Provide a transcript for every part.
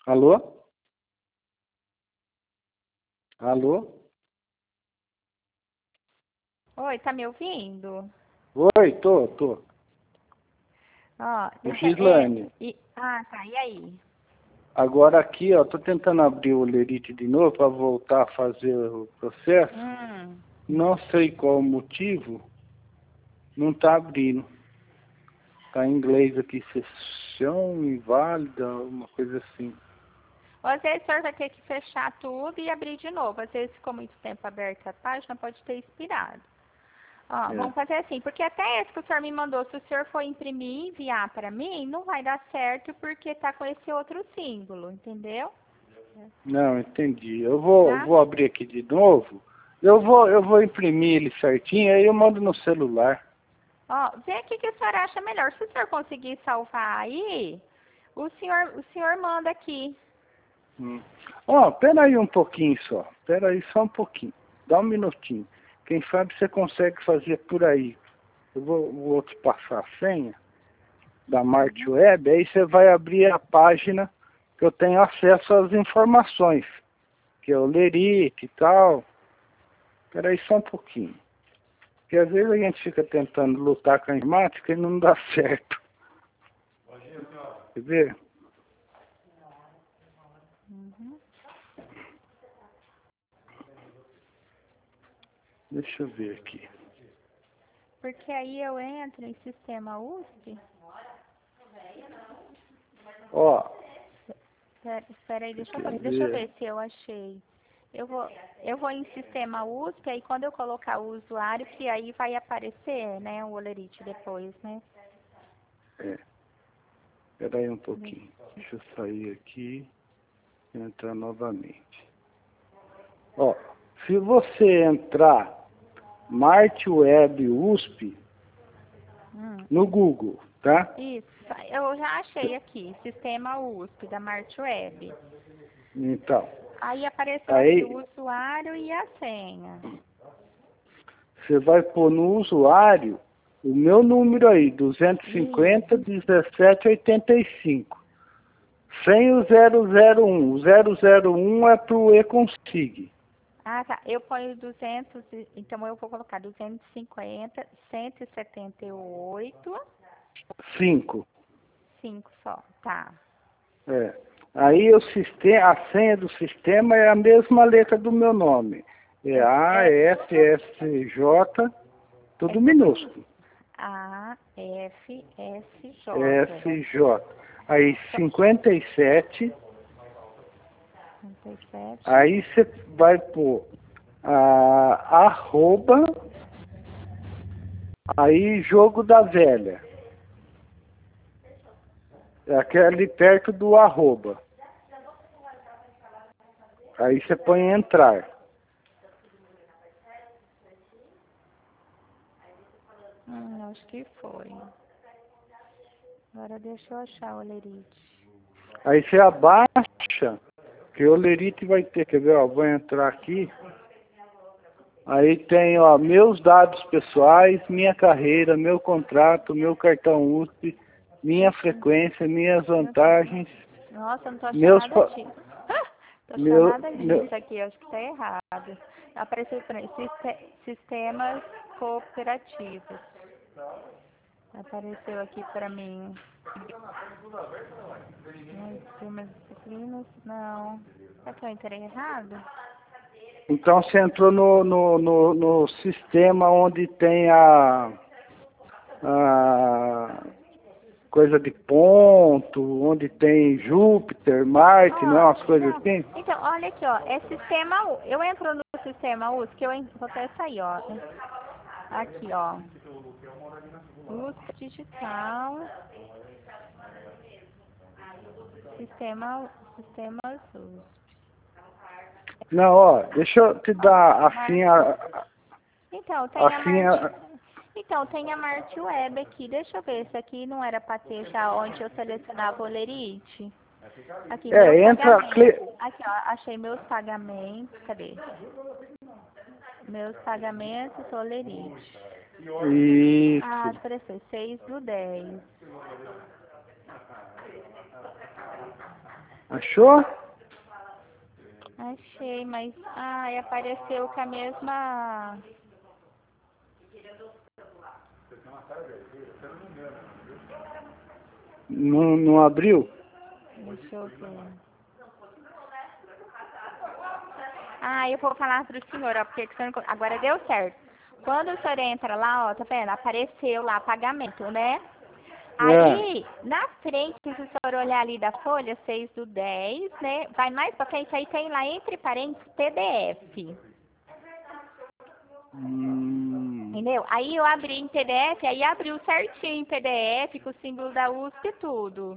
Alô? Alô? Oi, tá me ouvindo? Oi, tô. Ó, O Gislane. tá, e aí? Agora aqui, ó, tô tentando abrir o Lerite de novo para voltar a fazer o processo. Não sei qual o motivo, não tá abrindo. Tá em inglês aqui, sessão inválida, uma coisa assim. Às vezes o senhor vai ter que fechar tudo e abrir de novo. Às vezes ficou muito tempo aberta a página, pode ter expirado. Ó, vamos fazer assim, porque até esse que o senhor me mandou, se o senhor for imprimir e enviar para mim, não vai dar certo porque tá com esse outro símbolo, entendeu? Não, entendi. Eu Tá? vou abrir aqui de novo. Eu vou imprimir ele certinho, aí eu mando no celular. Ó, vê aqui que o senhor acha melhor. Se o senhor conseguir salvar aí, o senhor manda aqui. Ó, pera aí um pouquinho só. Pera aí só um pouquinho. Dá um minutinho. Quem sabe você consegue fazer por aí. Eu vou te passar a senha da Marte Web, aí você vai abrir a página que eu tenho acesso às informações, que é o Lerite e tal. Espera aí só um pouquinho. Porque às vezes a gente fica tentando lutar com a informática e não dá certo. Quer ver? Deixa eu ver aqui. Porque aí eu entro em sistema USP. Ó. Espera aí, deixa eu ver se eu achei. Eu vou em sistema USP, aí quando eu colocar o usuário, que aí vai aparecer, né, o Olerite depois, né? Espera aí um pouquinho. Deixa eu sair aqui e entrar novamente. Ó, se você entrar Marte Web USP no Google, tá? Isso, eu já achei aqui, sistema USP da Marte Web. Então. Aí apareceu aqui o usuário e a senha. Você vai pôr no usuário o meu número aí, 250 1785. Sem o 001. O 001 é pro e-consig. Ah, tá. Eu ponho 200, então eu vou colocar 250, 178. 5. 5 só, tá. É. Aí a senha do sistema é a mesma letra do meu nome. É AFSJ, tudo minúsculo. AFSJ. SJ. Aí 57. 57. Aí você vai pôr arroba, aí jogo da velha. É aquele perto do arroba. Aí você põe entrar. Acho que foi. Agora deixa eu achar o Lerite. Aí você abaixa, que o Lerite vai ter, quer ver, ó, vou entrar aqui. Aí tem, ó, meus dados pessoais, minha carreira, meu contrato, meu cartão USP, minha frequência, minhas vantagens. Nossa, eu não tô achando nada disso. Tô achando nada disso aqui, acho que tá errado. Apareceu para sistemas cooperativos. Apareceu aqui para mim. Sistemas disciplinas, não. Será que eu entrei errado? Então você entrou no sistema onde tem a coisa de ponto, onde tem Júpiter, Marte, não é umas coisas assim? Então, olha aqui, ó, é sistema U. Eu entro no sistema USP, que vou até sair, ó. Aqui, ó. USP digital. Sistemas USP. Não, ó, deixa eu te dar assim Então, tem tem a Marte Web aqui. Deixa eu ver, esse aqui não era para ter já onde eu selecionava o Lerite. Aqui, meus pagamentos. Aqui, ó, achei meus pagamentos. Cadê? Meus pagamentos, Olerite. Isso. Apareceu 6/10. Achou? Achei, mas... Ai, apareceu com a mesma... Não abriu? Deixa eu ver. Ah, eu vou falar pro senhor, ó, porque agora deu certo. Quando o senhor entra lá, ó, tá vendo? Apareceu lá pagamento, né? Aí, na frente, se o senhor olhar ali da folha, 6/10, né? Vai mais pra frente, aí tem lá entre parênteses PDF. Entendeu? Aí eu abri em PDF, aí abriu certinho em PDF, com o símbolo da USP e tudo.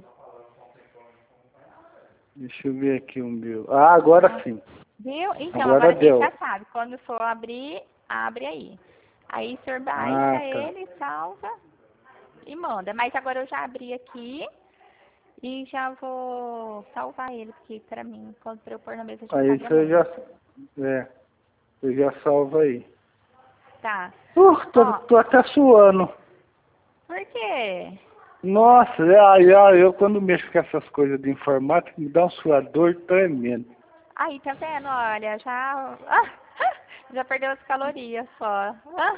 Deixa eu ver aqui o meu. Ah, agora sim. Viu? Então, agora você já sabe. Quando for abrir, abre aí. Aí o senhor baixa ele, salva e manda. Mas agora eu já abri aqui e já vou salvar ele, porque pra mim, quando eu pôr na mesa de pagamento. Aí você já... você já salva aí. Tá. Tô até suando. Por quê? Nossa, eu quando mexo com essas coisas de informática, me dá um suador tremendo. Aí, tá vendo? Olha, já... já perdeu as calorias só.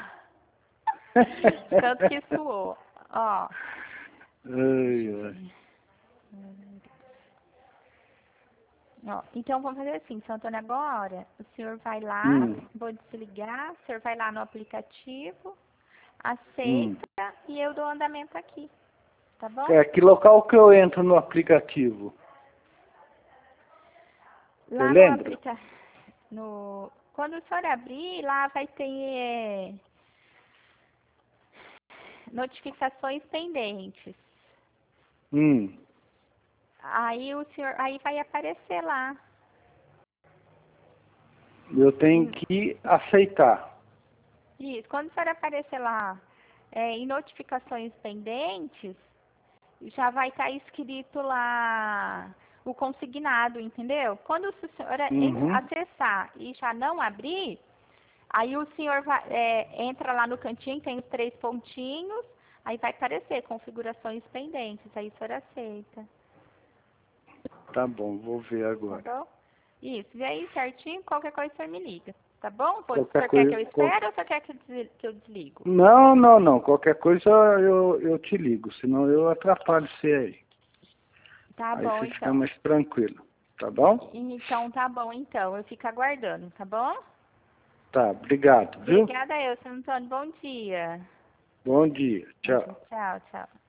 Tanto que suou. Ó. Ó, então vamos fazer assim, Seu Antônio, agora o senhor vai lá, vou desligar, o senhor vai lá no aplicativo, aceita e eu dou andamento aqui, tá bom? Que local que eu entro no aplicativo? Lá no aplicativo, quando o senhor abrir, lá vai ter notificações pendentes. Aí o senhor, aí vai aparecer lá. Eu tenho que aceitar. Isso, quando o senhor aparecer lá em notificações pendentes, já vai estar escrito lá o consignado, entendeu? Quando o senhor acessar e já não abrir, aí o senhor entra lá no cantinho, tem os 3 pontinhos, aí vai aparecer configurações pendentes, aí o senhor aceita. Tá bom, vou ver agora. Tá bom? Isso, e aí certinho, qualquer coisa o senhor me liga. Tá bom? O senhor quer que eu espere ou o senhor quer que eu desligo? Não. Qualquer coisa eu te ligo, senão eu atrapalho você aí. Tá bom, aí você fica mais tranquilo, tá bom? Então, tá bom, então. Eu fico aguardando, tá bom? Tá, obrigado, viu? Obrigada eu, Seu Antônio. Bom dia. Bom dia, tchau. Tchau, tchau.